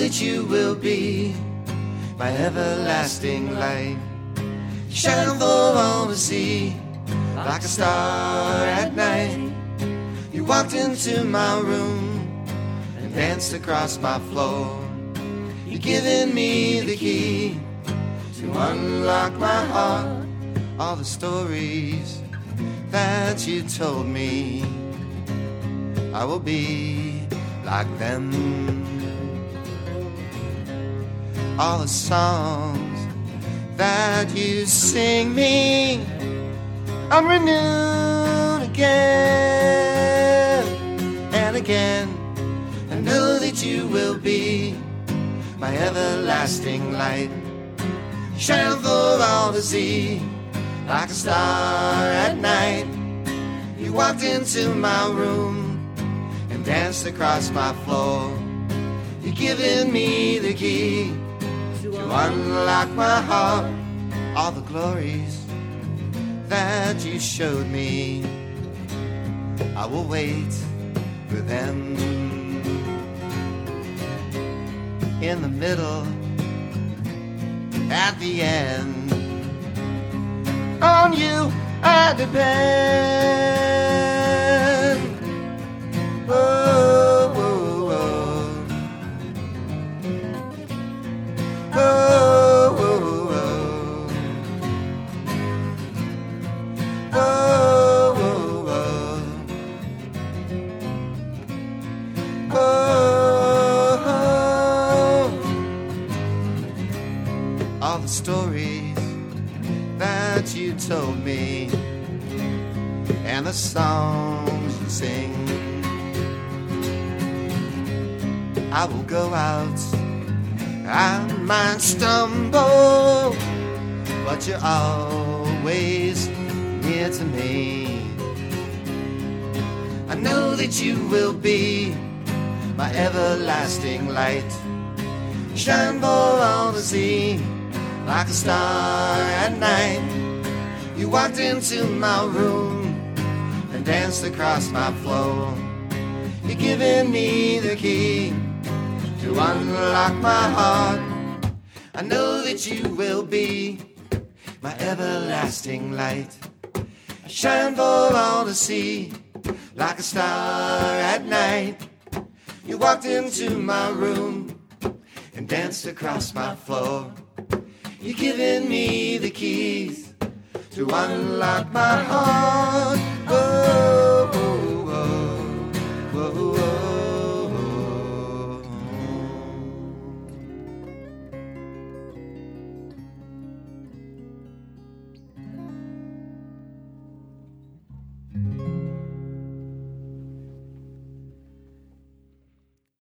that you will be my everlasting light. Shine for all to see, like a star at night. You walked into my room and danced across my floor. You've given me the key to unlock my heart. All the stories that you told me, I will be like them. All the songs that you sing me, I'm renewed again and again. I know that you will be my everlasting light. Shine for all to see, like a star at night. You walked into my room and danced across my floor. You've given me the key to unlock my heart. All the glories that you showed me, I will wait for them. In the middle, at the end, on you I depend. Oh, oh, oh. Oh, oh, oh. Oh, oh, oh. Oh, oh. All the stories that you told me and the songs you sing, I will go out, I might stumble, but you're always near to me. I know that you will be my everlasting light. Shine for all to see, like a star at night. You walked into my room and danced across my floor. You've given me the key to unlock my heart. I know that you will be my everlasting light. Shine for all to see, like a star at night. You walked into my room and danced across my floor. You've given me the keys to unlock my heart.